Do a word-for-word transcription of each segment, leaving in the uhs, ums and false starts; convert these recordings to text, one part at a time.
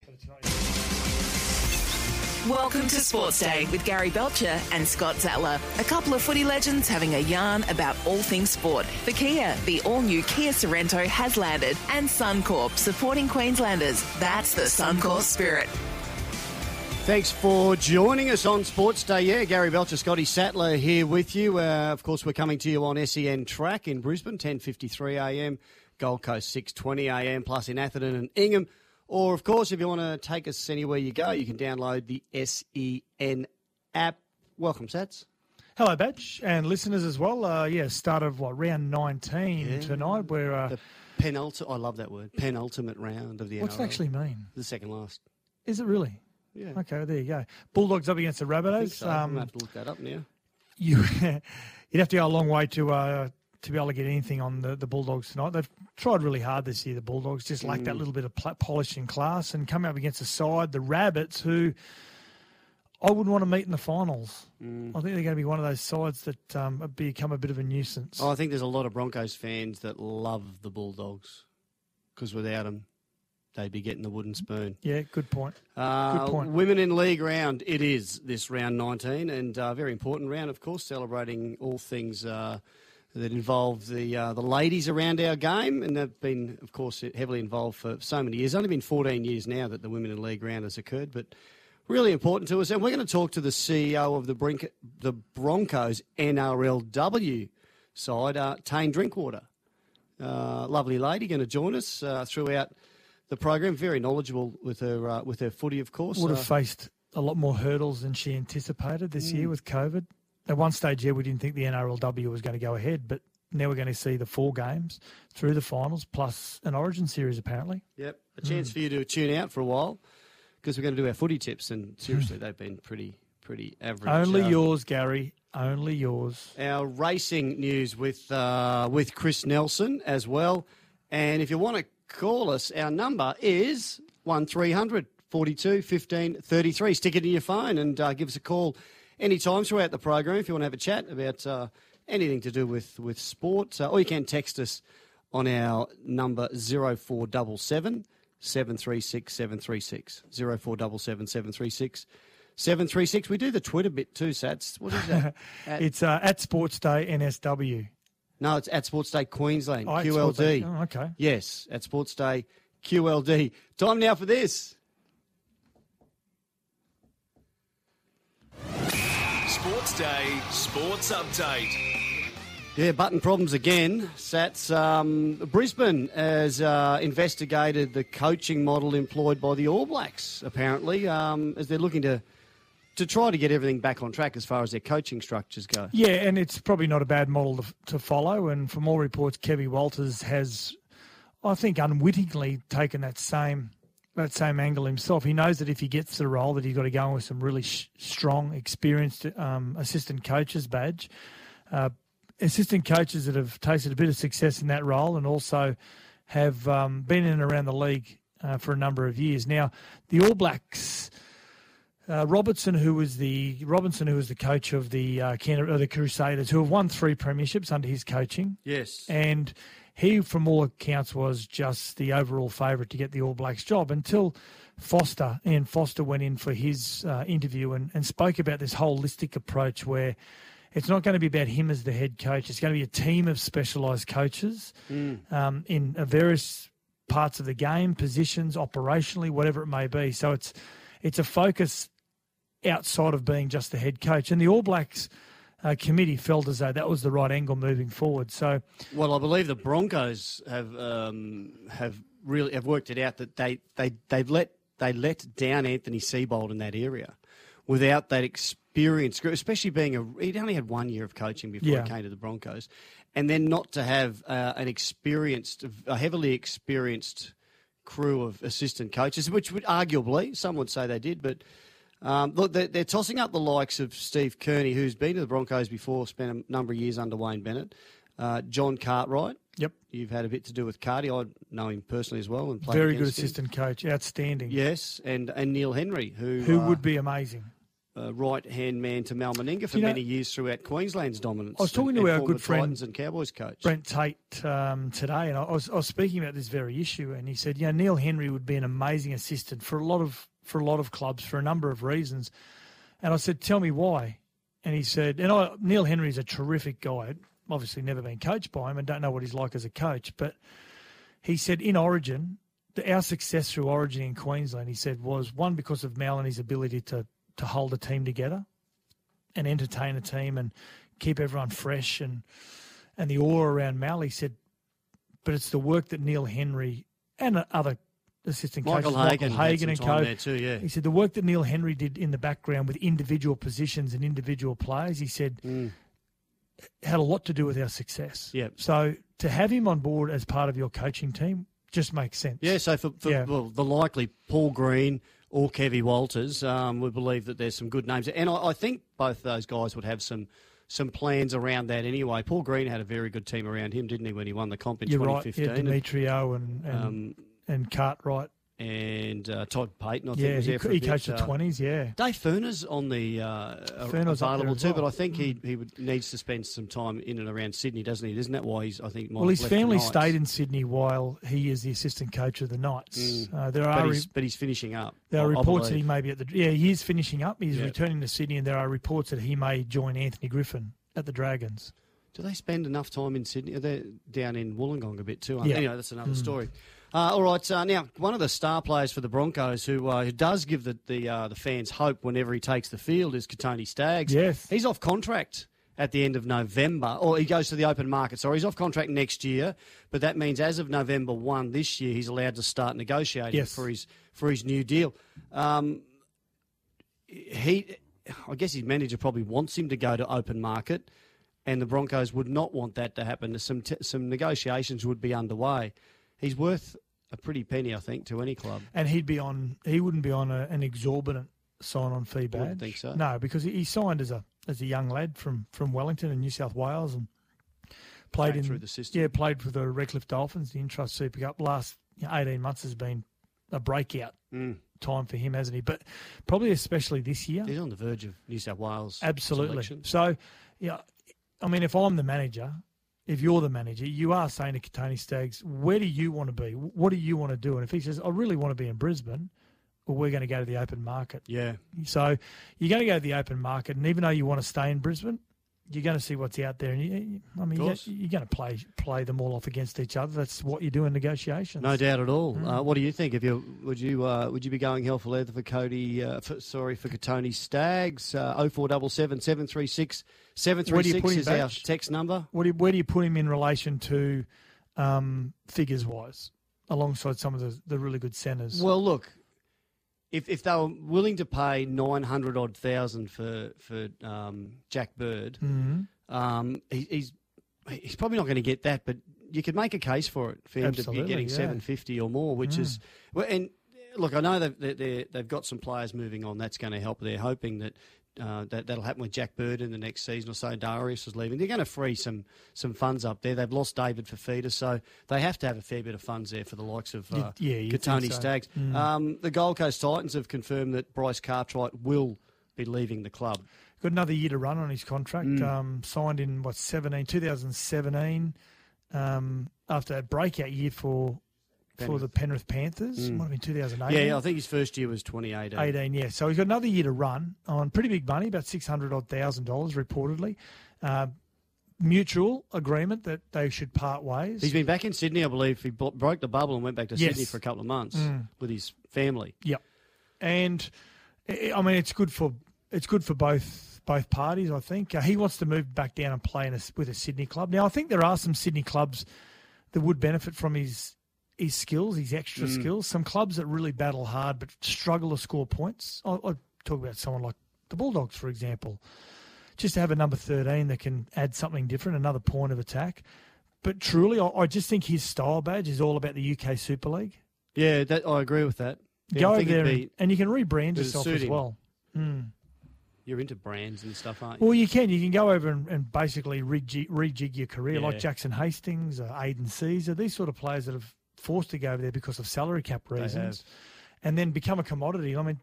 Welcome to Sports Day with Gary Belcher and Scott Zattler. A couple of footy legends having a yarn about all things sport. For Kia, the all-new Kia Sorrento has landed. And Suncorp, supporting Queenslanders. That's the Suncorp spirit. Thanks for joining us on Sports Day. Yeah, Gary Belcher, Scotty Sattler here with you. Uh, of course, we're coming to you on S E N Track in Brisbane, ten fifty-three a m, Gold Coast, six twenty a m, plus in Atherton and Ingham. Or, of course, if you want to take us anywhere you go, you can download the S E N app. Welcome, Sats. Hello, Badge, and listeners as well. Uh, yeah, start of, what, round nineteen yeah. tonight. Where uh, the penultimate, I love that word, penultimate round of the What's N R L. it actually mean? The second last. Is it really? Yeah. Okay, there you go. Bulldogs up against the Rabbitohs. I think so. Um, I'm going to have to look that up now. You, you'd have to go a long way to uh, to be able to get anything on the, the Bulldogs tonight. They've tried really hard this year, the Bulldogs, just like mm. that little bit of pl- polish and class, and come up against a side, the Rabbits, who I wouldn't want to meet in the finals. Mm. I think they're going to be one of those sides that um, have become a bit of a nuisance. Oh, I think there's a lot of Broncos fans that love the Bulldogs because without them, they'd be getting the wooden spoon. Yeah, good point. Uh, good point. Women in League round, it is this round nineteen, and a uh, very important round, of course, celebrating all things uh, that involve the uh, the ladies around our game, and they've been, of course, heavily involved for so many years. It's only been fourteen years now that the Women in League round has occurred, but really important to us. And we're going to talk to the C E O of the, Brink- the Broncos N R L W side, uh, Tane Drinkwater. Uh, lovely lady, going to join us uh, throughout the program. Very knowledgeable with her uh, with her footy, of course. Would have uh, faced a lot more hurdles than she anticipated this mm. year with COVID. At one stage, yeah, we didn't think the N R L W was going to go ahead, but now we're going to see the four games through the finals, plus an Origin series, apparently. Yep, a chance mm. for you to tune out for a while, because we're going to do our footy tips, and seriously, they've been pretty pretty average. Only uh, yours, Gary. Only yours. Our racing news with uh, with Chris Nelson as well. And if you want to call us, our number is one three hundred forty-two fifteen thirty-three. Stick it in your phone and uh, give us a call anytime throughout the program if you want to have a chat about uh, anything to do with, with sport. Uh, or you can text us on our number zero four seven seven, seven three six, seven three six. zero four seven seven, seven three six, seven three six. We do the Twitter bit too, Sats. What is that? At, it's uh, at Sports Day N S W. No, it's at Sports Day Queensland, oh, Q L D. Oh, okay. Yes, at Sports Day Q L D. Time now for this. Sports Day Sports Update. Yeah, button problems again. Sats, um, Brisbane has uh, investigated the coaching model employed by the All Blacks, apparently, um, as they're looking to to try to get everything back on track as far as their coaching structures go. Yeah, and it's probably not a bad model to, to follow. And from all reports, Kevin Walters has, I think, unwittingly taken that same that same angle himself. He knows that if he gets the role, that he's got to go in with some really sh- strong, experienced um, assistant coaches badge. Uh, assistant coaches that have tasted a bit of success in that role and also have um, been in and around the league uh, for a number of years. Now, the All Blacks... Uh, Robertson, who was the Robinson, who was the coach of the uh, Canada, or the Crusaders, who have won three premierships under his coaching. Yes, and he, from all accounts, was just the overall favourite to get the All Blacks job until Foster and Foster went in for his uh, interview and, and spoke about this holistic approach where it's not going to be about him as the head coach. It's going to be a team of specialised coaches mm. um, in various parts of the game, positions, operationally, whatever it may be. So it's it's a focus outside of being just the head coach. And the All Blacks uh, committee felt as though that was the right angle moving forward. So, well, I believe the Broncos have um, have really have worked it out that they they they've let they let down Anthony Seibold in that area without that experience, especially being a he'd only had one year of coaching before yeah. he came to the Broncos, and then not to have uh, an experienced, a heavily experienced crew of assistant coaches, which would arguably some would say they did, but. Um, look, they're, they're tossing up the likes of Steve Kearney, who's been to the Broncos before, spent a number of years under Wayne Bennett. Uh, John Cartwright. Yep. You've had a bit to do with Carty. I know him personally as well. And played Very good against assistant him. coach. Outstanding. Yes, and, and Neil Henry, who... Who uh, would be amazing. uh, right-hand man to Mal Meninga for You know, many years throughout Queensland's dominance. I was talking and, to and our former good friend Titans and Cowboys coach. Brent Tate um, today, and I was, I was speaking about this very issue, and he said, "Yeah, Neil Henry would be an amazing assistant for a lot of for a lot of clubs for a number of reasons." And I said, "Tell me why." And he said, "And I, Neil Henry is a terrific guy. Obviously, never been coached by him, and don't know what he's like as a coach, but he said in Origin, the, our success through Origin in Queensland, he said, was one because of Mal and his ability to to hold a team together." And entertain a team and keep everyone fresh and and the aura around Mal. He said, but it's the work that Neil Henry and other assistant Michael coaches, Hagan, Michael Hagan and co. there too, yeah. He said the work that Neil Henry did in the background with individual positions and individual players, he said, Mm. had a lot to do with our success. Yep. So to have him on board as part of your coaching team just makes sense. Yeah, so for, for Yeah. Well, the likely Paul Green or Kevy Walters, um, we believe that there's some good names. And I, I think both those guys would have some some plans around that anyway. Paul Green had a very good team around him, didn't he, when he won the comp in You're twenty right. fifteen? Yeah, Demetrio and, and, Um, and Cartwright. and uh, Todd Payton, I think, Yeah, was he, there for he a bit. coached the Uh, twenties, yeah. Dave Furner's on the uh, Furner's up there available as too, well. but I think he he would, needs to spend some time in and around Sydney, doesn't he? Isn't that why he's? I think might Well, his have left family the Knights. stayed in Sydney while he is the assistant coach of the Knights. Mm. Uh, there but are he's, re- but he's finishing up. there are I- I reports that he believe. may be at the yeah he is finishing up. He's Yeah. returning to Sydney, and there are reports that he may join Anthony Griffin at the Dragons. Do they spend enough time in Sydney? They're down in Wollongong a bit too. Yeah. Anyway, that's another Mm. story. Uh, all right, uh, now one of the star players for the Broncos who uh, who does give the the, uh, the fans hope whenever he takes the field is Katoni Staggs. Yes. He's off contract at the end of November, or he goes to the open market. Sorry, he's off contract next year, but that means as of November first this year, he's allowed to start negotiating Yes. for his for his new deal. Um, he, I guess his manager probably wants him to go to open market, and the Broncos would not want that to happen. Some t- some negotiations would be underway. He's worth a pretty penny, I think, to any club. And he'd be on. He wouldn't be on a, an exorbitant sign-on fee badge. Wouldn't think so. No, because he, he signed as a as a young lad from, from Wellington in New South Wales and played Played in through the system. Yeah, played for the Redcliffe Dolphins, the Intrust Super Cup. Last you know, eighteen months has been a breakout Mm. time for him, hasn't he? But probably especially this year. He's on the verge of New South Wales. Absolutely. selection. So, yeah, I mean, if I'm the manager, if you're the manager, you are saying to Katoni Staggs, where do you want to be? What do you want to do? And if he says, I really want to be in Brisbane, well, we're going to go to the open market. Yeah. So you're going to go to the open market, and even though you want to stay in Brisbane, you're going to see what's out there. And you, I mean, you're, course. you're going to play play them all off against each other. That's what you do in negotiations. No doubt at all. Mm. Uh, what do you think? If you would you uh, would you be going hell for leather for Cody? Uh, for, sorry for Katoni Staggs. Oh four double seven seven three six seven Where three do you put six him is our back? text number. What do you, where do you put him in relation to um, figures wise, alongside some of the, the really good centres? Well, look, if if they were willing to pay nine hundred odd thousand for for um, Jack Bird, Mhm. um, he, he's he's probably not going to get that, but you could make a case for it for him to Absolutely, be getting yeah. seven fifty or more, which Mm. is well, and look, I know they've they're, they're, they've got some players moving on. That's going to help. They're hoping that. Uh, that that'll happen with Jack Bird in the next season or so. Darius is leaving. They're going to free some some funds up there. They've lost David Fafita, so they have to have a fair bit of funds there for the likes of uh, You- yeah, you'd Katoni think so. Staggs. Mm. Um, the Gold Coast Titans have confirmed that Bryce Cartwright will be leaving the club. Got another year to run on his contract. Mm. Um, signed in what seventeen, twenty seventeen, um, after a breakout year for for Penrith. the Penrith Panthers. Mm. Might have been two thousand Yeah, eighteen. yeah, I think his first year was twenty eighteen. eighteen, yeah. So he's got another year to run on pretty big money, about six hundred odd thousand dollars reportedly. Uh, mutual agreement that they should part ways. He's been back in Sydney, I believe. He bro- broke the bubble and went back to Yes. Sydney for a couple of months Mm. with his family. Yep. And I I mean, it's good for it's good for both both parties. I think uh, he wants to move back down and play in a, with a Sydney club. Now, I think there are some Sydney clubs that would benefit from his his skills, his extra Mm. skills. Some clubs that really battle hard but struggle to score points. I, I talk about someone like the Bulldogs, for example. Just to have a number thirteen that can add something different, another point of attack. But truly, I, I just think his style badge is all about the U K Super League. Yeah, that, I agree with that. Yeah, Go I over think there it'd and, be, and you can rebrand it'd yourself suit as him. well. Mm. You're into brands and stuff, aren't you? Well, you can. You can go over and, and basically rejig, rejig your career, Yeah. like Jackson Hastings, uh, Aiden Caesar, these sort of players that have forced to go over there because of salary cap They reasons, have. and then become a commodity. I mean,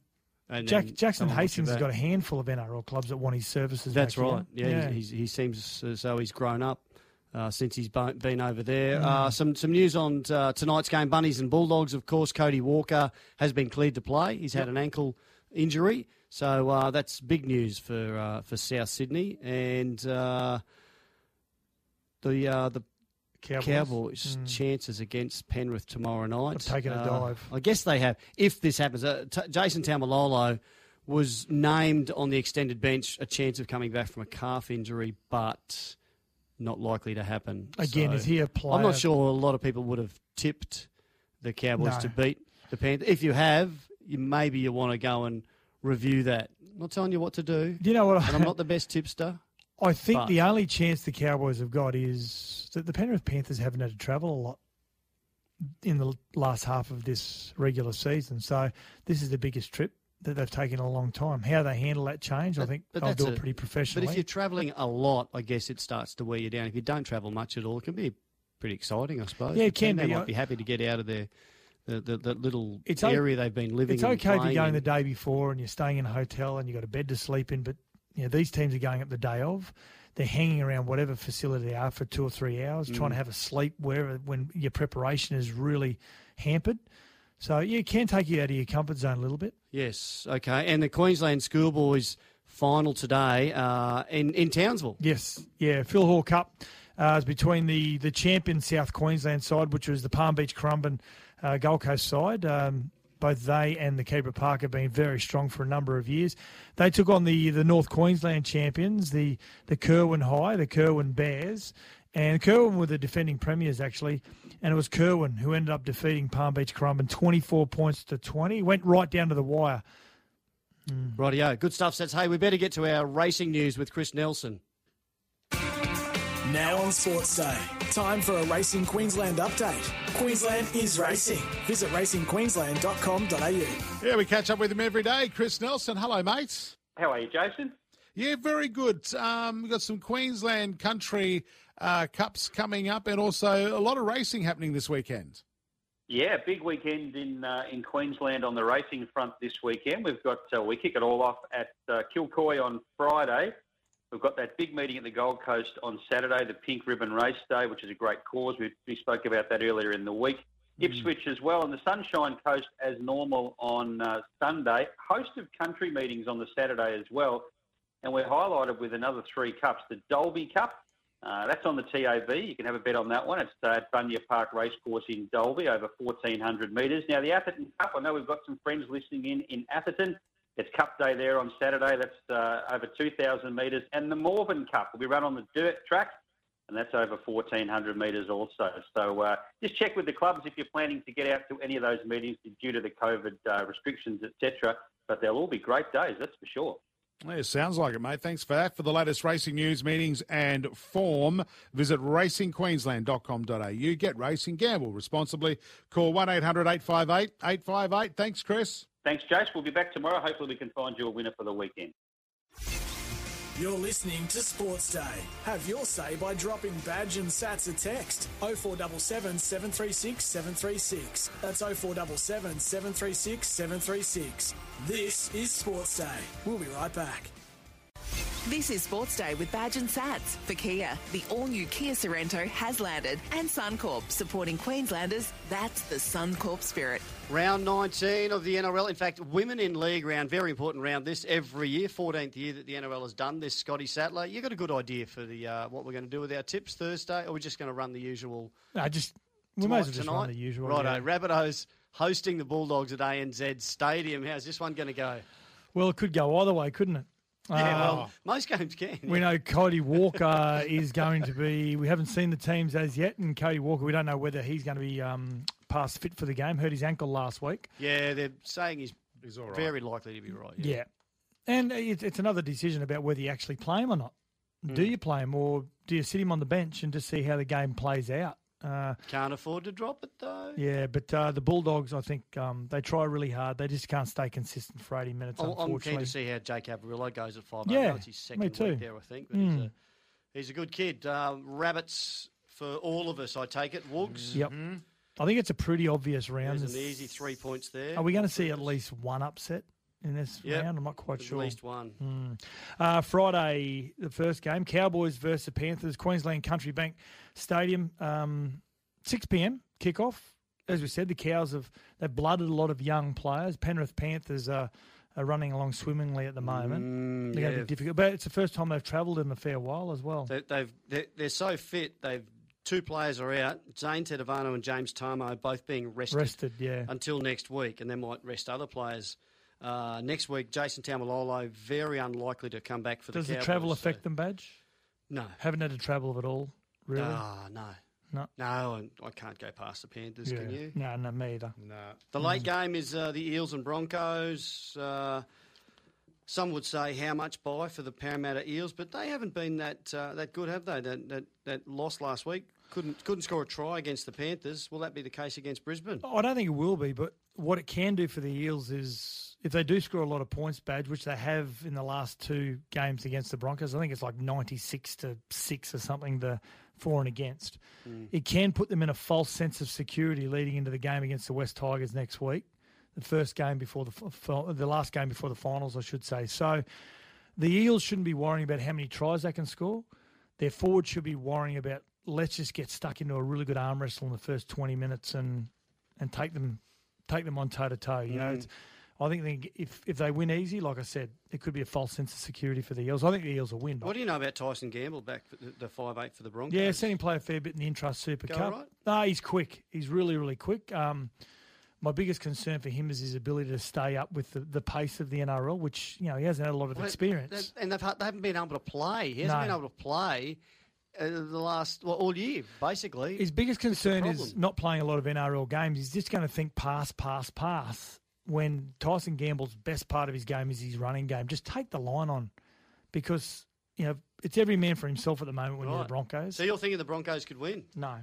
And Jack, then Jackson someone watch Hastings your has got a back. handful of N R L clubs that want his services. That's back right. here. Yeah, yeah. He's, he seems as though he's grown up uh, since he's bo- been over there. Mm. Uh, some some news on uh, tonight's game, Bunnies and Bulldogs. Of course, Cody Walker has been cleared to play. He's had an ankle injury, so uh, that's big news for uh, for South Sydney. And uh, the uh, the Cowboys, Cowboys Mm. chances against Penrith tomorrow night. I've taken a Uh, dive. I guess they have. If this happens, uh, T- Jason Taumalolo was named on the extended bench, a chance of coming back from a calf injury, but not likely to happen. Again, So is he a player? I'm not sure a lot of people would have tipped the Cowboys No. to beat the Panthers. If you have, you, maybe you want to go and review that. I'm not telling you what to do, Do you know what? and I'm not the best tipster. I think But- the only chance the Cowboys have got is that the Penrith Panthers haven't had to travel a lot in the last half of this regular season. So this is the biggest trip that they've taken in a long time. How they handle that change, I But- think but they'll that's do a- it pretty But professionally. if you're travelling a lot, I guess it starts to wear you down. If you don't travel much at all, it can be pretty exciting, I suppose. Yeah, it The team, can They be. might be happy to get out of their the, the, the little It's o- area they've been living It's in. okay if you're playing going in. the day before and you're staying in a hotel and you've got a bed to sleep in, but you know, these teams are going up the day of. They're hanging around whatever facility they are for two or three hours, Mm. trying to have a sleep wherever when your preparation is really hampered. So, yeah, it can take you out of your comfort zone a little bit. Yes, okay. And the Queensland Schoolboys final today uh, in, in Townsville. Yes, yeah. Phil Hall Cup uh, is between the, the champion South Queensland side, which was the Palm Beach Currumbin uh, Gold Coast side. Um, both they and the Kebra Park have been very strong for a number of years. They took on the, the North Queensland champions, the, the Kerwin High, the Kerwin Bears. And Kerwin were the defending premiers, actually. And it was Kerwin who ended up defeating Palm Beach Currumbin twenty-four points to twenty. Went right down to the wire. Rightio. Good stuff, Sets. Hey, we better get to our racing news with Chris Nelson. Now on Sports Day, time for a Racing Queensland update. Queensland is racing. Visit racing queensland dot com dot a u. Yeah, we catch up with him every day. Chris Nelson. Hello, mate. How are you, Jason? Yeah, very good. Um, we've got some Queensland Country uh, Cups coming up and also a lot of racing happening this weekend. Yeah, big weekend in uh, in Queensland on the racing front this weekend. We've got uh, we kick it all off at uh, Kilcoy on Friday. We've got that big meeting at the Gold Coast on Saturday, the Pink Ribbon Race Day, which is a great cause. We, we spoke about that earlier in the week. Mm. Ipswich as well, and the Sunshine Coast as normal on uh, Sunday. Host of country meetings on the Saturday as well. And we're highlighted with another three cups. The Dolby Cup, uh, that's on the T A B. You can have a bet on that one. It's uh, at Bunya Park Racecourse in Dolby, over fourteen hundred metres. Now, the Atherton Cup, I know we've got some friends listening in in Atherton. It's Cup Day there on Saturday. That's uh, over two thousand metres. And the Morven Cup will be run on the dirt track, and that's over fourteen hundred metres also. So uh, just check with the clubs if you're planning to get out to any of those meetings due to the COVID uh, restrictions, et cetera. But they'll all be great days, that's for sure. Yeah, sounds like it, mate. Thanks for that. For the latest racing news, meetings and form, visit racing queensland dot com dot a u. Get racing, gamble responsibly. Call one eight hundred eight five eight eight five eight. Thanks, Chris. Thanks, Jace. We'll be back tomorrow. Hopefully we can find you a winner for the weekend. You're listening to Sports Day. Have your say by dropping badge and sats a text. oh four seven seven, seven three six, seven three six. That's oh four seven seven, seven three six, seven three six. This is Sports Day. We'll be right back. This is Sports Day with Badge and Sats. For Kia, the all-new Kia Sorrento has landed. And Suncorp, supporting Queenslanders. That's the Suncorp spirit. Round nineteen of the N R L. In fact, Women in League round, very important round this every year. fourteenth year that the N R L has done this. Scotty Sattler, you got a good idea for the uh, what we're going to do with our tips Thursday, or are we just going to run the usual? No, just we might as well just run the usual. Righto, yeah. Rabbitohs hosting the Bulldogs at A N Z Stadium. How's this one going to go? Well, it could go either way, couldn't it? Yeah, Um, well, most games can. We know Cody Walker is going to be. We haven't seen the teams as yet, and Cody Walker, we don't know whether he's going to be um, past fit for the game. Hurt his ankle last week. Yeah, they're saying he's, He's all right. very likely to be right. Yeah, Yeah. and it's, it's another decision about whether you actually play him or not. Mm. Do you play him, or do you sit him on the bench and just see how the game plays out? Uh, Can't afford to drop it though. yeah, but uh, the Bulldogs, I think um, they try really hard. They just can't stay consistent for eighty minutes. I'm I'm keen unfortunately, to see how Jake Avarillo goes at five. Yeah, It's his me second too. week there, I think. But he's, a, he's a good kid. Um, rabbits for all of us, I take it. Woogs. Yep. I think it's a pretty obvious round. There's an There's- easy three points there. Are we going to see at least one upset? in this Yep. round? I'm not quite At sure. least one. Mm. Uh, Friday, the first game, Cowboys versus the Panthers, Queensland Country Bank Stadium, um, six p.m. kickoff. As we said, the Cows have they've blooded a lot of young players. Penrith Panthers are, are running along swimmingly at the moment. Mm, They're yeah. going to be difficult, but it's the first time they've travelled in a fair while as well. They, they've they're, they're so fit. They've two players are out. Zane Tedavano and James Tamo both being rested, Rested, yeah. until next week, and they might rest other players uh, next week. Jason Taumalolo very unlikely to come back for Does the the Cowboys. travel so- affect them, Badge? No. Haven't had to travel at all, really? Ah, no. No. No, and I can't go past the Panthers, Yeah. can you? No, no, me either. No. The late game is uh, the Eels and Broncos. Uh, some would say how much buy for the Parramatta Eels, but they haven't been that uh, that good, have they? That, that that loss last week couldn't couldn't score a try against the Panthers. Will that be the case against Brisbane? I don't think it will be, but what it can do for the Eels is if they do score a lot of points, Badge, which they have in the last two games against the Broncos, I think it's like ninety-six to six or something, the for and against. Mm. It can put them in a false sense of security leading into the game against the West Tigers next week, the first game before the the last game before the finals, I should say. So the Eels shouldn't be worrying about how many tries they can score. Their forwards should be worrying about let's just get stuck into a really good arm wrestle in the first twenty minutes and and take them take them on toe to toe. You know, it's, I think they, if if they win easy, like I said, it could be a false sense of security for the Eels. I think the Eels will win. What do you know about Tyson Gamble back for the, the five eight for the Broncos? Yeah, seen him play a fair bit in the Intrust Super Go Cup. right? No, he's quick. He's really, really quick. Um, my biggest concern for him is his ability to stay up with the, the pace of the N R L, which, you know, he hasn't had a lot of Well, experience. they- and they've, had- they haven't been able to play. He hasn't No. been able to play uh, the last well, all year, basically. His biggest concern is problem. not playing a lot of N R L games. He's just going to think pass, pass, pass. When Tyson Gamble's best part of his game is his running game, just take the line on, because you know it's every man for himself at the moment when you're the Right. Broncos. So you're thinking the Broncos could win? No,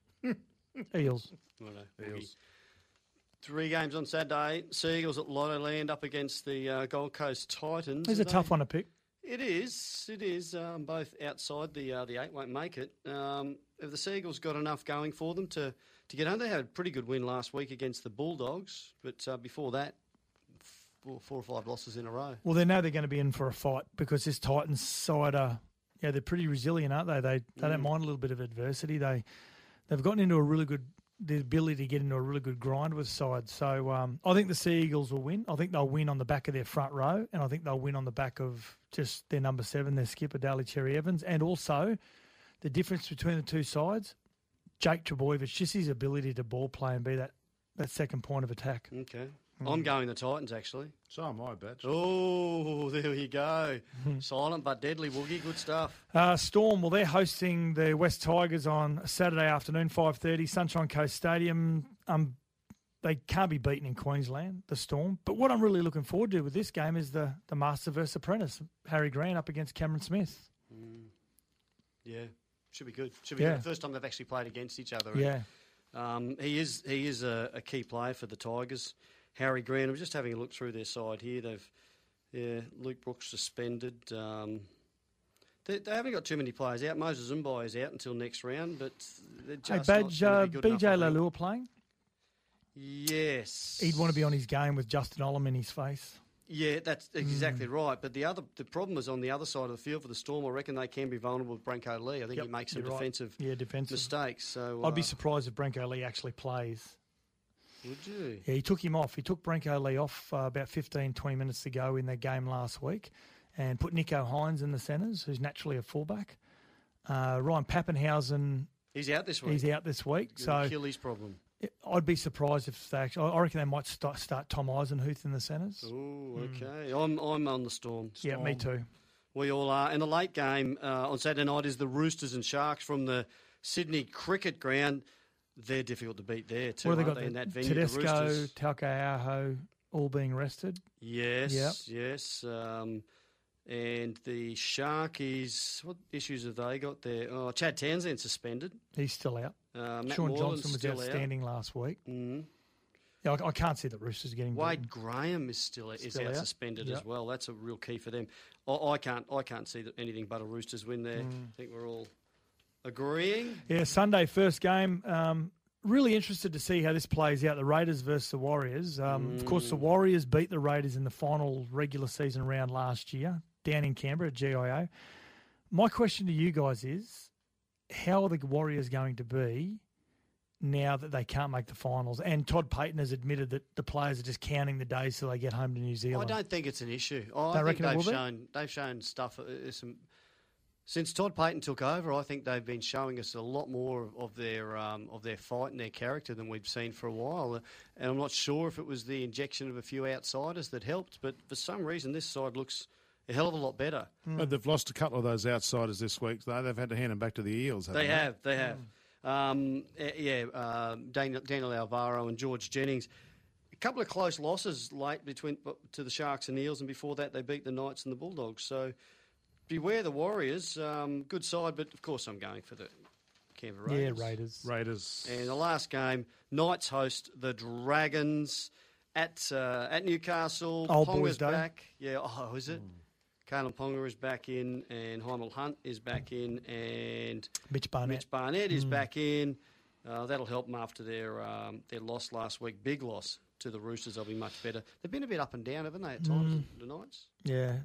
Eels. Righto. Eels. Three games on Saturday. Seagulls at Lottoland up against the uh, Gold Coast Titans. It's a They- tough one to pick. It is. It is. Um, both outside the uh, the eight won't make it. Um, have the Seagulls got enough going for them to, to get home? They had a pretty good win last week against the Bulldogs, but uh, before that, four, four or five losses in a row. Well, they know they're going to be in for a fight because this Titans side are, yeah, they're pretty resilient, aren't they? They they don't mind a little bit of adversity. They they've gotten into a really good the ability to get into a really good grind with sides. So um, I think the Sea Eagles will win. I think they'll win on the back of their front row, and I think they'll win on the back of just their number seven, their skipper, Daly Cherry Evans, and also the difference between the two sides, Jake Trbojevic, just his ability to ball play and be that, that second point of attack. Okay. I'm going the Titans, actually. So am I, Badge. Oh, there you go. Silent but deadly, Woogie. Good stuff. Uh, Storm, well, they're hosting the West Tigers on Saturday afternoon, five thirty, Sunshine Coast Stadium. Um, they can't be beaten in Queensland, the Storm. But what I'm really looking forward to with this game is the, the Master versus Apprentice, Harry Grant up against Cameron Smith. Mm. Yeah, should be good. Should be Yeah. good. The first time they've actually played against each other. Yeah. Um, he is he is a, a key player for the Tigers. Harry Grant, I'm just having a look through their side here. They've, yeah, Luke Brooks suspended. Um, they, they haven't got too many players out. Moses Mbai is out until next round, but they're Hey, just Badge, not uh, gonna be good B J enough, I think. Lalua playing? Yes. He'd want to be on his game with Justin Olam in his face. Yeah, that's Hmm. exactly right. But the other the problem is on the other side of the field for the Storm. I recken they can be vulnerable with Branko Lee. I think Yep, he makes some you're right. defensive, Yeah, defensive. mistakes. So I'd be uh, surprised if Branko Lee actually plays. Would you? Yeah, he took him off. He took Branko Lee off uh, about fifteen, twenty minutes ago in their game last week and put Nico Hines in the centres, who's naturally a fullback. Uh, Ryan Pappenhausen, He's out this week. he's out this week. Got an So Achilles problem. I'd be surprised if they actually, I reckon they might start, start Tom Eisenhuth in the centres. Oh, okay. I'm I'm on the Storm. Yeah, me too. We all are. And the late game uh, on Saturday night is the Roosters and Sharks from the Sydney Cricket Ground. They're difficult to beat there too, What have they aren't got? they, in that The venue? The Tedesco, Roosters. Taukeiaho, all being rested. Yes, Yep. yes. Um, and the Sharkies, what issues have they got there? Oh, Chad Townsend suspended. He's still out. Uh, Matt Sean Moreland's Johnson was still outstanding last week. Out. Mm. Yeah, I, I can't see the Roosters getting Wade beaten. Graham is still, is Still out, out. suspended Yep. as well. That's a real key for them. I, I can't I can't see that anything but a Roosters win there. Mm. I think we're all agreeing. Yeah, Sunday first game. Um, really interested to see how this plays out, the Raiders versus the Warriors. Um, mm. Of course, the Warriors beat the Raiders in the final regular season round last year down in Canberra at G I O. My question to you guys is, how are the Warriors going to be now that they can't make the finals? And Todd Payton has admitted that the players are just counting the days till they get home to New Zealand. I don't think it's an issue. I don't think reckon it they've will be? shown they've shown stuff. Uh, some, since Todd Payton took over, I think they've been showing us a lot more of their um, of their fight and their character than we've seen for a while. Uh, and I'm not sure if it was the injection of a few outsiders that helped, but for some reason this side looks a hell of a lot better. Mm. But they've lost a couple of those outsiders this week, though. They've had to hand them back to the Eels. They, they have, they have. Mm. Um, yeah, uh, Daniel, Daniel Alvaro and George Jennings. A couple of close losses late between to the Sharks and Eels, and before that they beat the Knights and the Bulldogs. So beware the Warriors. Um, good side, but of course I'm going for the Canberra Raiders. Yeah, Raiders. Raiders. And the last game, Knights host the Dragons at uh, at Newcastle. Old Ponga's Boys Day. back. Yeah, oh, is it? Mm. Kalen Ponga is back in, and Heimel Hunt is back in, and Mitch Barnett, Mitch Barnett is mm. back in. Uh, that'll help them after their um, their loss last week. Big loss to the Roosters. They'll be much better. They've been a bit up and down, haven't they, at times, mm. the Knights? Yeah.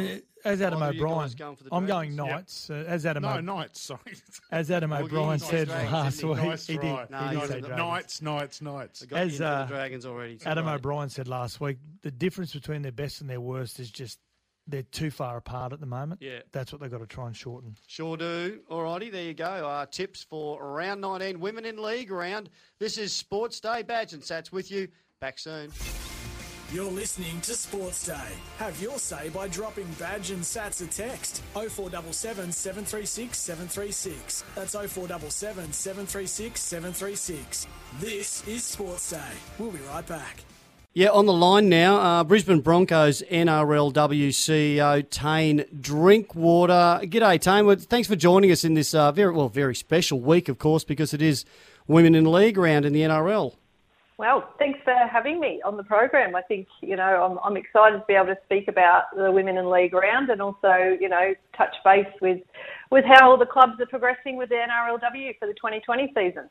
As Adam oh, O'Brien, going I'm going Knights. Yep. Uh, as Adam, no o- Knights. Sorry, as Adam well, O'Brien said Dragons, last he? week, Nice he try. did. No, he he did say did. Dragons. Knights, Knights, Knights. Got As uh, uh, the Dragons already. Adam right. O'Brien said last week, the difference between their best and their worst is just they're too far apart at the moment. Yeah, that's what they've got to try and shorten. Sure do. Alrighty, there you go. Uh, tips for round nineteen, Women in League round. This is Sports Day. Badge and Sats with you. Back soon. You're listening to Sports Day. Have your say by dropping Badge and Sats a text. oh four seven seven, seven three six, seven three six. That's oh four seven seven, seven three six, seven three six. This is Sports Day. We'll be right back. Yeah, on the line now, uh, Brisbane Broncos N R L W C E O Tane Drinkwater. G'day, Tane. Well, thanks for joining us in this uh, very well, very special week, of course, because it is Women in League round in the N R L. Well, thanks for having me on the program. I think, you know, I'm, I'm excited to be able to speak about the Women in League round and also, you know, touch base with, with how all the clubs are progressing with the N R L W for the twenty twenty season.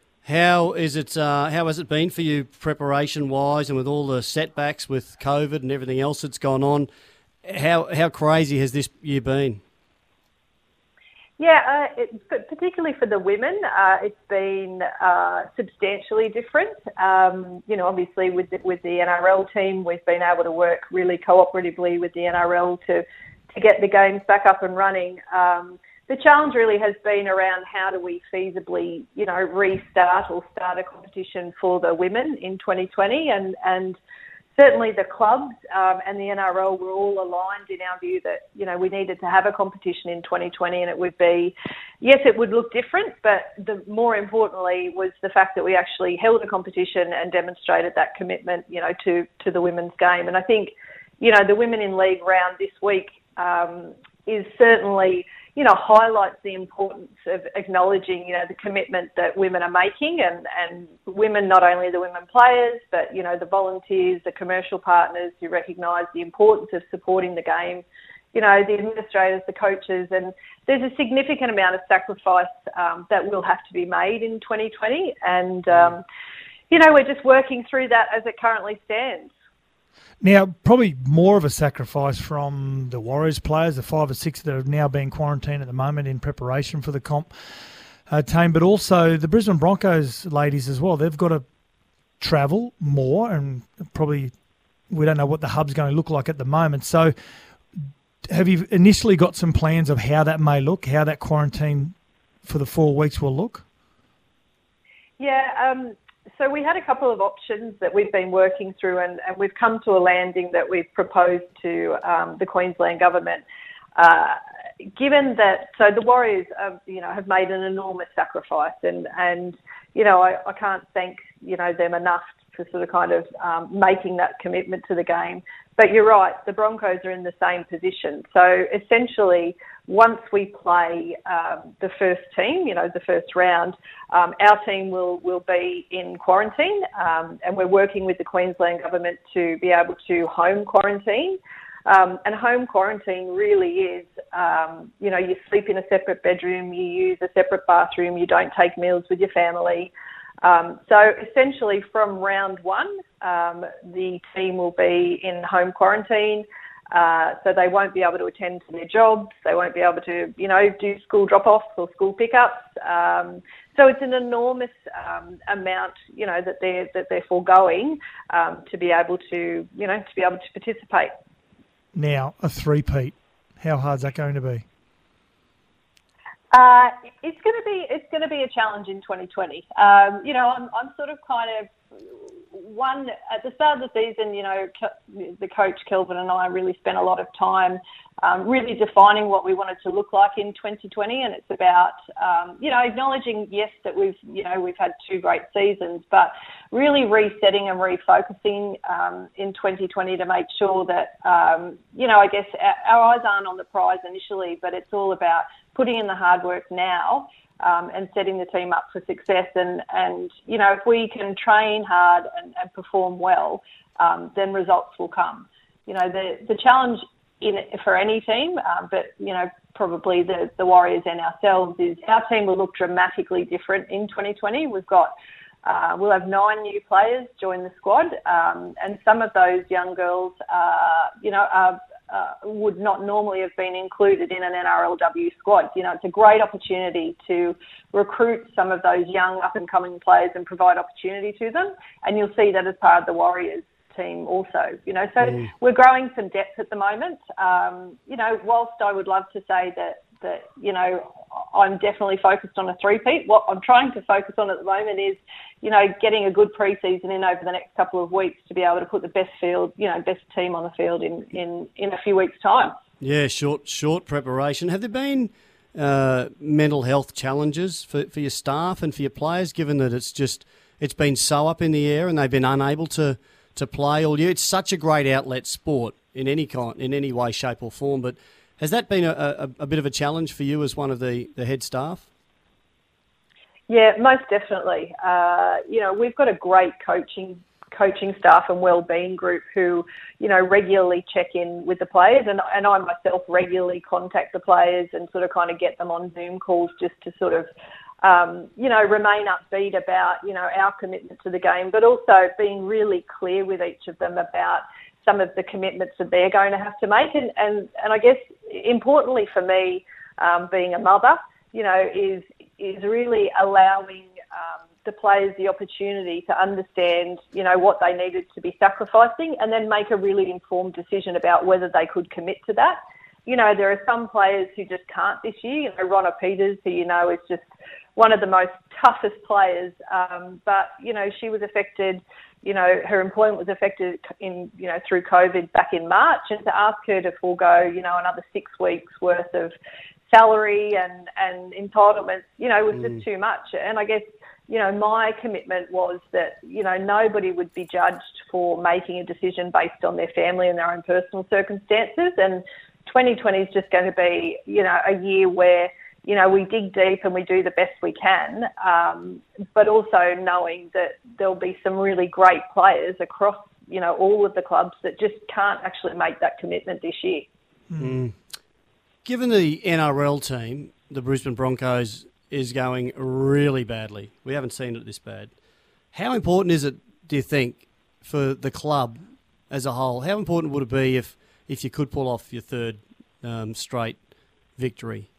How is it? Uh, how has it been for you, preparation-wise, and with all the setbacks with COVID and everything else that's gone on? How how crazy has this year been? Yeah, uh, it, particularly for the women, uh, it's been uh, substantially different. Um, you know, obviously with the, with the N R L team, we've been able to work really cooperatively with the N R L to to get the games back up and running. Um, the challenge really has been around how do we feasibly, you know, restart or start a competition for the women in twenty twenty, and and. Certainly the clubs um, and the N R L were all aligned in our view that, you know, we needed to have a competition in twenty twenty, and it would be, yes, it would look different, but the more importantly was the fact that we actually held a competition and demonstrated that commitment, you know, to, to the women's game. And I think, you know, the Women in League round this week um, is certainly, you know, highlights the importance of acknowledging, you know, the commitment that women are making, and, and women, not only the women players, but, you know, the volunteers, the commercial partners who recognise the importance of supporting the game, you know, the administrators, the coaches, and there's a significant amount of sacrifice um, that will have to be made in twenty twenty, and, um, you know, we're just working through that as it currently stands. Now, probably more of a sacrifice from the Warriors players, the five or six that have now been quarantined at the moment in preparation for the comp uh, team, but also the Brisbane Broncos ladies as well. They've got to travel more, and probably we don't know what the hub's going to look like at the moment. So have you initially got some plans of how that may look, how that quarantine for the four weeks will look? Yeah, um, so we had a couple of options that we've been working through, and, and we've come to a landing that we've proposed to um, the Queensland government. Uh, given that, so the Warriors, uh, you know, have made an enormous sacrifice, and, and you know, I, I can't thank, you know, them enough for sort of kind of um, making that commitment to the game. But you're right, the Broncos are in the same position. So essentially, once we play um, the first team, you know, the first round, um, our team will, will be in quarantine, um, and we're working with the Queensland government to be able to home quarantine. Um, and home quarantine really is, um, you know, you sleep in a separate bedroom, you use a separate bathroom, you don't take meals with your family. Um, so essentially from round one, um, the team will be in home quarantine. Uh, so they won't be able to attend to their jobs. They won't be able to, you know, do school drop-offs or school pickups. Um, so it's an enormous um, amount, you know, that they're that they're foregoing um, to be able to, you know, to be able to participate. Now, a three-peat. How hard's that going to be? Uh, it's going to be it's going to be a challenge in twenty twenty. Um, you know, I'm I'm sort of kind of one at the start of the season. You know, the coach Kelvin and I really spent a lot of time um, really defining what we wanted to look like in twenty twenty, and it's about um, you know acknowledging yes that we've you know we've had two great seasons, but really resetting and refocusing um, in twenty twenty to make sure that um, you know I guess our, our eyes aren't on the prize initially, but it's all about putting in the hard work now um, and setting the team up for success. And, and you know, if we can train hard and, and perform well, um, then results will come. You know, the, the challenge in for any team, uh, but, you know, probably the, the Warriors and ourselves is our team will look dramatically different in twenty twenty. We've got Uh, we'll have nine new players join the squad, um, and some of those young girls, uh, you know, are, uh, would not normally have been included in an N R L W squad. You know, it's a great opportunity to recruit some of those young up-and-coming players and provide opportunity to them, and you'll see that as part of the Warriors team also. You know, so mm. we're growing some depth at the moment. Um, you know, whilst I would love to say that, that, you know, I'm definitely focused on a three-peat. What I'm trying to focus on at the moment is, you know, getting a good pre-season in over the next couple of weeks to be able to put the best field, you know, best team on the field in, in, in a few weeks' time. Yeah, short short preparation. Have there been uh, mental health challenges for, for your staff and for your players, given that it's just it's been so up in the air and they've been unable to, to play all year? It's such a great outlet sport in any kind, in any way, shape or form, but has that been a, a, a bit of a challenge for you as one of the, the head staff? Yeah, most definitely. Uh, you know, we've got a great coaching coaching staff and wellbeing group who, you know, regularly check in with the players, and, and I myself regularly contact the players and sort of kind of get them on Zoom calls just to sort of, um, you know, remain upbeat about, you know, our commitment to the game, but also being really clear with each of them about some of the commitments that they're going to have to make. And, and, and I guess importantly for me, um, being a mother, you know, is is really allowing um, the players the opportunity to understand, you know, what they needed to be sacrificing and then make a really informed decision about whether they could commit to that. You know, there are some players who just can't this year. You know, Ronna Peters, who, you know, is just one of the most toughest players. Um, but, you know, she was affected, you know, her employment was affected in, you know, through COVID back in March, and to ask her to forego, you know, another six weeks worth of salary and, and entitlements, you know, was mm. just too much. And I guess, you know, my commitment was that, you know, nobody would be judged for making a decision based on their family and their own personal circumstances. And twenty twenty is just going to be, you know, a year where, you know, we dig deep and we do the best we can, um, but also knowing that there'll be some really great players across, you know, all of the clubs that just can't actually make that commitment this year. Mm. Given the N R L team, the Brisbane Broncos, is going really badly. We haven't seen it this bad. How important is it, do you think, for the club as a whole? How important would it be if, if you could pull off your third um, straight victory?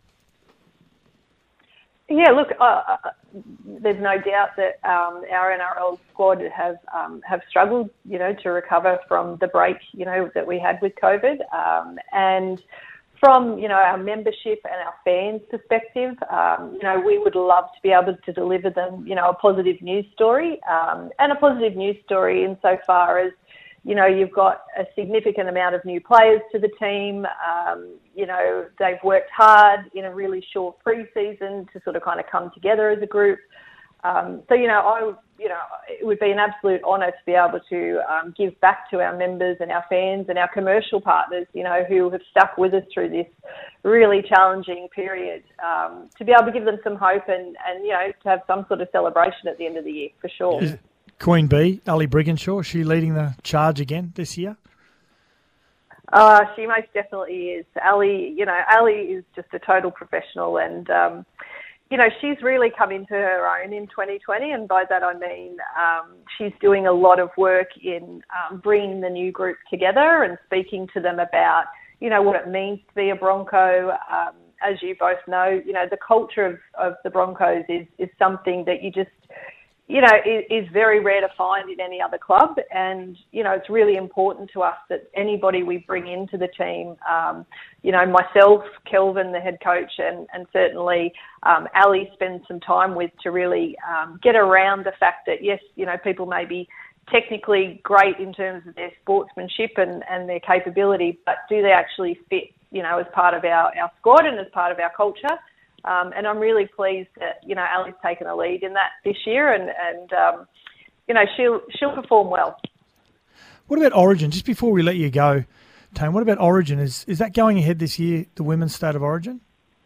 Yeah, look, uh, there's no doubt that um, our N R L squad have um, have struggled, you know, to recover from the break, you know, that we had with COVID, um, and from, you know, our membership and our fans' perspective, um, you know, we would love to be able to deliver them, you know, a positive news story, um, and a positive news story insofar as, you know, you've got a significant amount of new players to the team. Um, you know, they've worked hard in a really short pre-season to sort of kind of come together as a group. Um, so, you know, I, you know, it would be an absolute honour to be able to um, give back to our members and our fans and our commercial partners, you know, who have stuck with us through this really challenging period, um, to be able to give them some hope and, and, you know, to have some sort of celebration at the end of the year, for sure. Yeah. Queen Bee, Ali Brigginshaw, she leading the charge again this year? Uh, she most definitely is. Ali, you know, Ali is just a total professional, and, um, you know, she's really come into her own in twenty twenty, and by that I mean um, she's doing a lot of work in um, bringing the new group together and speaking to them about, you know, what it means to be a Bronco. Um, as you both know, you know, the culture of, of the Broncos is, is something that you just, you know, is, is very rare to find in any other club. And, you know, it's really important to us that anybody we bring into the team, um, you know, myself, Kelvin, the head coach, and, and certainly um, Ali spends some time with to really um, get around the fact that, yes, you know, people may be technically great in terms of their sportsmanship and, and their capability, but do they actually fit, you know, as part of our, our squad and as part of our culture? Um, and I'm really pleased that, you know, Ali's taken a lead in that this year, and, and um, you know, she'll she'll perform well. What about Origin? Just before we let you go, Tane, what about Origin? Is is that going ahead this year, the Women's State of Origin?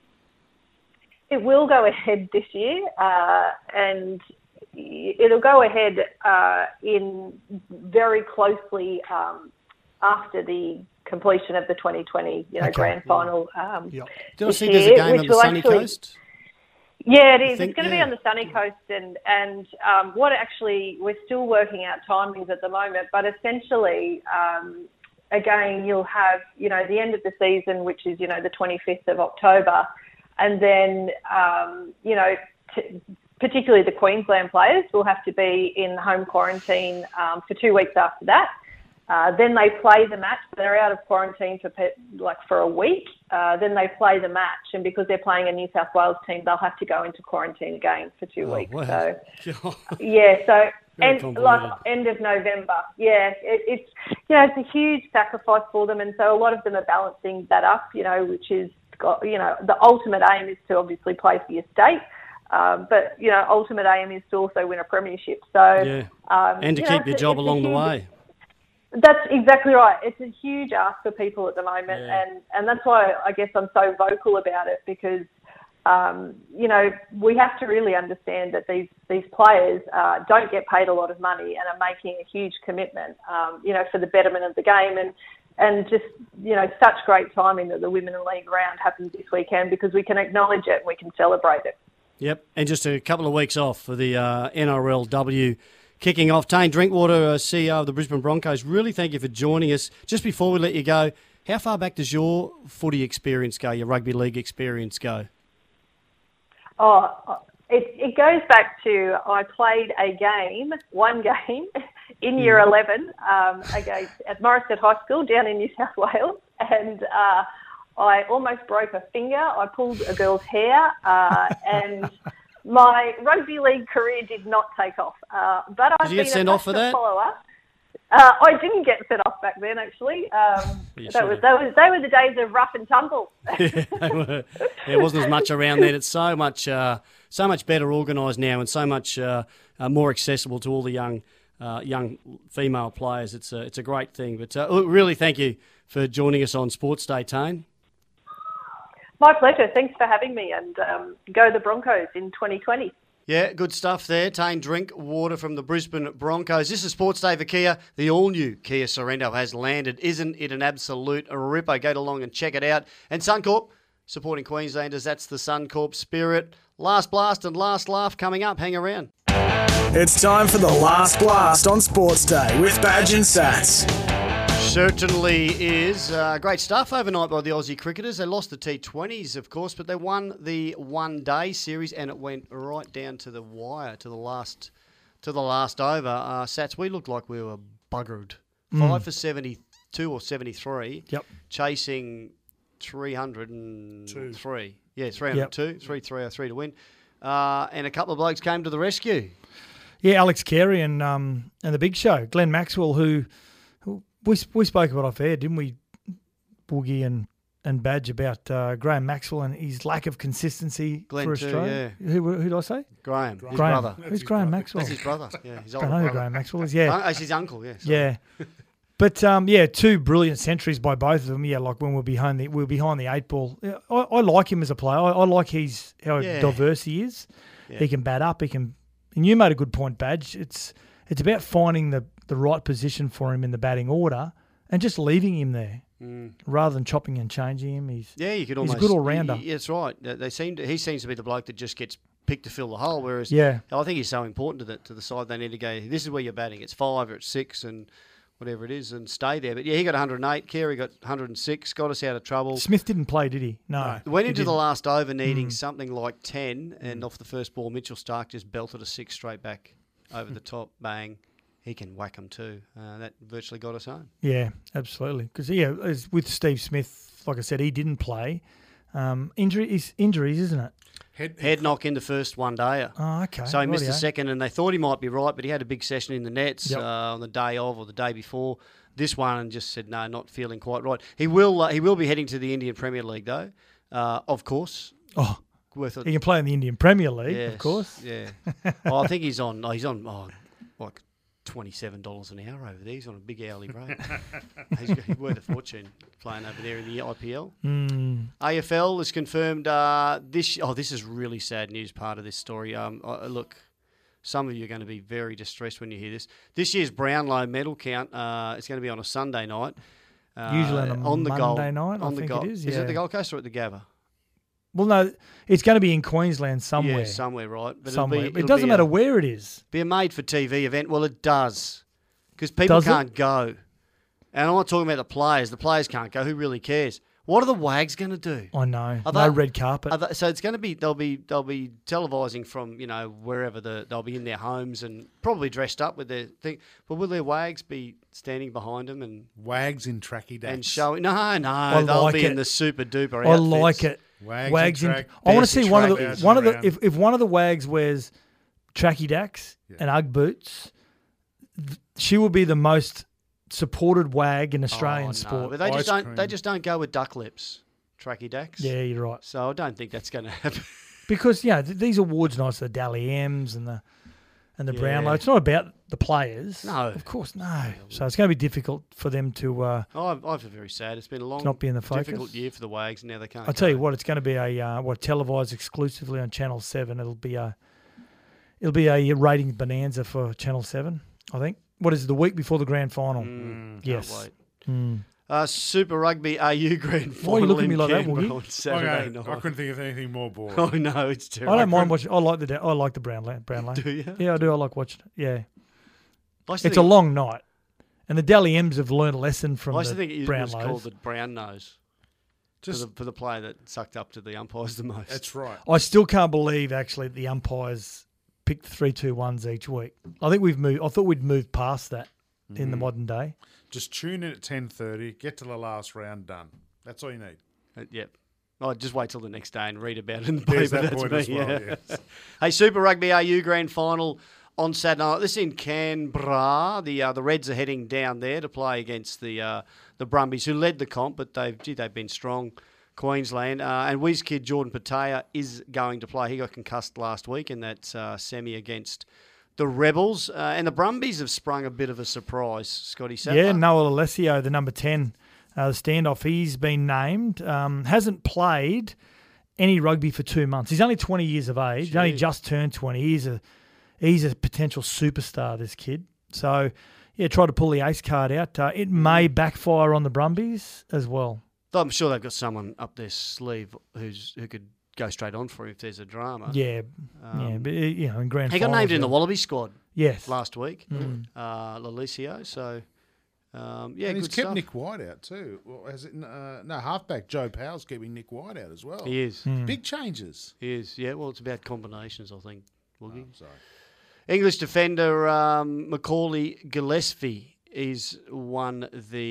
It will go ahead this year, uh, and it'll go ahead uh, in very closely um, after the completion of the twenty twenty, you know, okay. grand final. Um, yep. Did I see there's a game on the sunny actually, coast? Yeah, it is. Think, it's going to yeah. be on the sunny coast, and and um, what actually we're still working out timings at the moment, but essentially, um, again, you'll have, you know, the end of the season, which is, you know, the twenty-fifth of October, and then um, you know. T- particularly the Queensland players will have to be in home quarantine um, for two weeks after that. Uh, then they play the match. They're out of quarantine for pe- like for a week. Uh, then they play the match, and because they're playing a New South Wales team, they'll have to go into quarantine again for two Oh, weeks. wow. So yeah, so Very end, like end of November. Yeah, it, it's you know it's a huge sacrifice for them, and so a lot of them are balancing that up. You know, which is got you know the ultimate aim is to obviously play for your state. Um, but, you know, ultimate aim is to also win a premiership. So, yeah. um, and to you keep know, your it's, job it's along huge, the way. That's exactly right. It's a huge ask for people at the moment. Yeah. And, and that's why I guess I'm so vocal about it, because, um, you know, we have to really understand that these, these players uh, don't get paid a lot of money and are making a huge commitment, um, you know, for the betterment of the game. And, and just, you know, such great timing that the Women League round happens this weekend, because we can acknowledge it and we can celebrate it. Yep, and just a couple of weeks off for the uh, N R L W kicking off. Tane Drinkwater, uh, C E O of the Brisbane Broncos, really thank you for joining us. Just before we let you go, how far back does your footy experience go, your rugby league experience go? Oh, it, it goes back to I played a game, one game, in year eleven um, against, at Morisset High School down in New South Wales, and uh, I almost broke a finger. I pulled a girl's hair, uh, and my rugby league career did not take off. Uh, but I've did you get been sent a off for that? follower. Uh, I didn't get sent off back then, actually. Um, that was, that was, they were the days of rough and tumble. Yeah, they were. There wasn't as much around then. It's so much, uh, so much better organised now, and so much uh, uh, more accessible to all the young, uh, young female players. It's a, it's a great thing. But uh, really, thank you for joining us on Sports Day, Tane. My pleasure. Thanks for having me, and um, go the Broncos in twenty twenty. Yeah, good stuff there. Tane Drinkwater from the Brisbane Broncos. This is Sports Day for Kia. The all-new Kia Sorrento has landed. Isn't it an absolute ripper? Go along and check it out. And Suncorp, supporting Queenslanders. That's the Suncorp spirit. Last blast and last laugh coming up. Hang around. It's time for the last blast on Sports Day with Badge and Sats. Certainly is. Uh, great stuff overnight by the Aussie cricketers. They lost the T twenties, of course, but they won the one-day series, and it went right down to the wire, to the last to the last over. Uh, Sats, we looked like we were buggered. Mm. Five for seventy-two or seventy-three. Yep. Chasing three hundred three. Two. Yeah, three hundred two. Yep. three three oh three to win. Uh, and a couple of blokes came to the rescue. Yeah, Alex Carey and um and the Big Show, Glenn Maxwell, who... We we spoke about off air, didn't we, Boogie and, and Badge, about uh, Graham Maxwell and his lack of consistency Glenn for too, Australia. yeah. Who, who did I say? Graham, his Graham. brother. Who's Graham Maxwell? That's his brother. Yeah, his I older don't know who brother. Graham Maxwell is. Yeah, Uh, it's his uncle. Yeah. sorry. yeah. But um, yeah, two brilliant centuries by both of them. Yeah, like when we're behind the we're behind the eight ball. Yeah, I, I like him as a player. I, I like his how Yeah. diverse he is. Yeah. He can bat up. He can. And you made a good point, Badge. It's it's about finding the, the right position for him in the batting order and just leaving him there. Mm. Rather than chopping and changing him, he's Yeah, you could he's almost. a good all-rounder. Yeah, that's right. They they seem to, he seems to be the bloke that just gets picked to fill the hole. Whereas, Yeah. I think he's so important to the to the side. They need to go. This is where you're batting. It's five or it's six and whatever it is, and stay there. But yeah, he got one hundred eight. Carey got one hundred six. Got us out of trouble. Smith didn't play, did he? No. Went he into the didn't. last over needing Mm. something like ten, and off the first ball, Mitchell Stark just belted a six straight back over the top. Bang. He can whack them too. Uh, that virtually got us home. Yeah, absolutely. Because yeah, as with Steve Smith, like I said, he didn't play. Um, injuries, injuries, isn't it? Head, Head knock in the first one dayer. Oh, okay. So he missed the Rightio. second, and they thought he might be right, but he had a big session in the nets Yep. uh, on the day of or the day before this one, and just said no, not feeling quite right. He will. Uh, he will be heading to the Indian Premier League though, uh, of course. Oh, Worth it. he can play in the Indian Premier League, Yes, of course. Yeah. oh, I think he's on. Oh, he's on. Oh, like twenty-seven dollars an hour over there. He's on a big hourly rate. he's, he's worth a fortune playing over there in the I P L. Mm. A F L has confirmed uh, this. Oh, this is really sad news. Part of this story. Um, uh, look, some of you are going to be very distressed when you hear this. This year's Brownlow medal count. Uh, it's going to be on a Sunday night. Uh, Usually on a on the Monday Gold, night, I On the think Gold. it is, Is it yeah. the Gold Coast or at the Gabba? Well, no, it's going to be in Queensland somewhere. Yeah, somewhere, right? But somewhere. It'll be, it it'll doesn't be matter a, where it is. Be a made-for-T V event. Well, it does. Because people Does it? can't go. And I'm not talking about the players. The players can't go. Who really cares? What are the Wags going to do? I know. Are no they- red carpet. Are they- so it's going to be they'll be they'll be televising from you know wherever the they'll be in their homes and probably dressed up with their thing. But will their Wags be standing behind them and Wags in tracky days. and showing? No, no, they'll like be in it. the super duper. I outfits. like it. Wags, Wags in in. track, I want to best see one of track the one of the around. if, if one of the Wags wears tracky dacks and Ugg boots, th- she will be the most supported Wag in Australian Oh, no, sport. but they just Ice don't. cream. They just don't go with duck lips, tracky dacks. Yeah, you're right. So I don't think that's going to happen. Because yeah, th- these awards nights, the Dally M's and the and the Yeah. Brownlow. It's not about the players. No. of course, no. So it's going to be difficult for them to. Uh, Oh, I I feel very sad. It's been a long, not be in the focus. difficult year for the Wags. And now they can't. I'll tell you go. what, it's going to be a uh, what televised exclusively on Channel Seven. It'll be a it'll be a rating bonanza for Channel Seven. I think. What is it? The week before the grand final. Mm, can't yes. wait. Mm. Uh, Super Rugby A U Grand Final Why are you looking at in me like that, Canberra Woogie? on Saturday Okay, night. I couldn't think of anything more boring. Oh no, it's I terrible. don't mind watching. I like the I like the Brownlow. Brownlow. Do you? Yeah, I do. I like watching it. Yeah, I used to it's a think- long night, and the Dally M's have learned a lesson from I used to the think it was Brownlows. called the brown nose. Just for the, for the player that sucked up to the umpires the most. that's right. I still can't believe actually the umpires picked three, two, ones each week. I think we've moved. I thought we'd moved past that in the modern day. Just tune in at ten thirty. Get to the last round. Done. That's all you need. Uh, yep. Oh, just wait till the next day and read about it in the There's paper. that That's point me. as well, yeah. yes. Hey, Super Rugby A U Grand Final on Saturday night. This is in Canberra. The uh, the Reds are heading down there to play against the uh, the Brumbies, who led the comp, but they've gee, they've been strong. Queensland uh, and Whiz kid Jordan Patea is going to play. He got concussed last week in that uh, semi against the Rebels, uh, and the Brumbies have sprung a bit of a surprise. Scotty Sattler. Yeah, Noah Alessio, the number ten, uh, the standoff. He's been named. Um, hasn't played any rugby for two months. He's only twenty years of age. He's only Gee. just turned twenty. He's a he's a potential superstar. This kid. So yeah, try to pull the ace card out. Uh, it may backfire on the Brumbies as well. I'm sure they've got someone up their sleeve who's who could go straight on for him if there's a drama. Yeah, Um, yeah, but uh, you know, in grand He got finals, named in the yeah. Wallaby squad Yes. last week, Mm. uh, Lalicio. So, um, yeah, and good he's kept stuff. Nick White out too. Well, has it, uh, no, halfback Joe Powell's keeping Nick White out as well. He is. Mm. Big changes. He is. Yeah, well, it's about combinations, I think. Woogie. Oh, sorry. English defender um, Macaulay Gillespie is won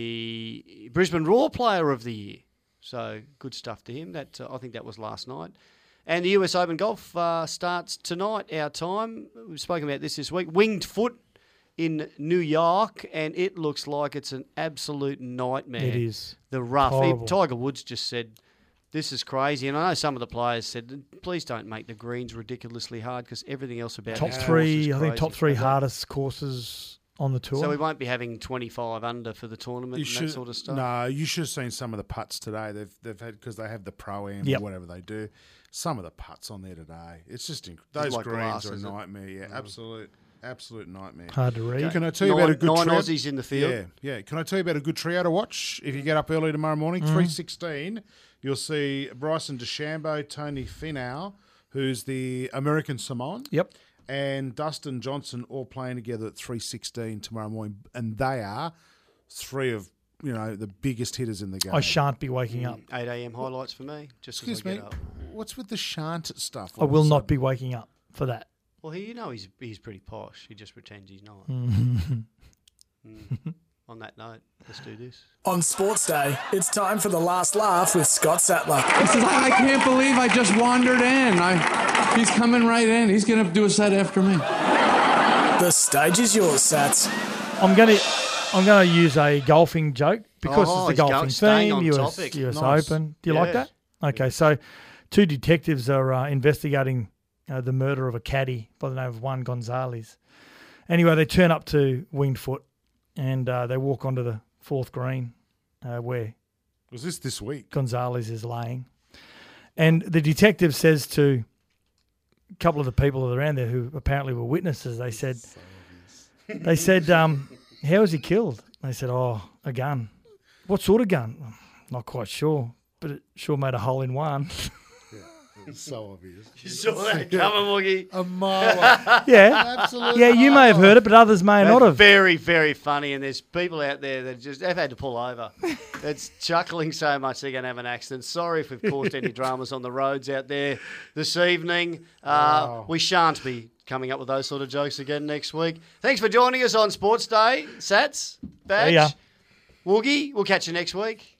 the Brisbane Raw Player of the Year. So good stuff to him. That uh, I think that was last night. And the U S Open Golf uh, starts tonight, our time. We've spoken about this this week. Winged Foot in New York, and it looks like it's an absolute nightmare. It is. The rough. Horrible. Tiger Woods just said, this is crazy. And I know some of the players said, please don't make the greens ridiculously hard because everything else about Top this course three, is I think top crazy. three hardest courses on the tour. So we won't be having twenty-five under for the tournament You and should, that sort of stuff. No, you should have seen some of the putts today. They've they've had because they have the pro am Yep. or whatever they do. Some of the putts on there today, it's just inc- those like greens glass, are a is it? nightmare. Yeah, absolute. Absolute nightmare. Hard to read. Can I tell you Nine- about a good nine trio? Aussies in the field. Yeah, yeah. Can I tell you about a good trio to watch? If you get up early tomorrow morning, Mm. three sixteen, you'll see Bryson DeChambeau, Tony Finau, who's the American Samoan. Yep. And Dustin Johnson all playing together at three sixteen tomorrow morning. And they are three of, you know, the biggest hitters in the game. I shan't be waking up. eight a.m. highlights for me. Just Excuse as I me, get up. what's with the shan't stuff? I will not be waking up for that. Well, he, you know he's he's pretty posh. He just pretends he's not. Mm. Mm. On that note, let's do this. On Sports Day, it's time for the last laugh with Scott Sattler. He says, I, I can't believe I just wandered in. I, he's coming right in. He's going to do a set after me. The stage is yours, Sats. I'm going to I'm going to use a golfing joke because Oh, it's the he's go- golfing staying theme, on U S, topic. U S Nice. Open. Do you like Yes. that? Okay, so two detectives are uh, investigating uh, the murder of a caddy by the name of Juan Gonzalez. Anyway, they turn up to Winged Foot and uh, they walk onto the fourth green uh, where Was this this week? Gonzalez is laying. And the detective says to a couple of the people that are around there who apparently were witnesses, they said, they said, um, how was he killed? They said, oh, a gun. What sort of gun? Not quite sure, but it sure made a hole in one. It's so obvious. You saw that coming, Woogie. A mile. Yeah. Absolutely. Yeah, you may have heard it, but others may not That's have. very, very funny, and there's people out there that just have had to pull over. It's chuckling so much they're going to have an accident. Sorry if we've caused any dramas on the roads out there this evening. Uh, Wow. We shan't be coming up with those sort of jokes again next week. Thanks for joining us on Sports Day, Sats, Badge, See ya. Woogie. We'll catch you next week.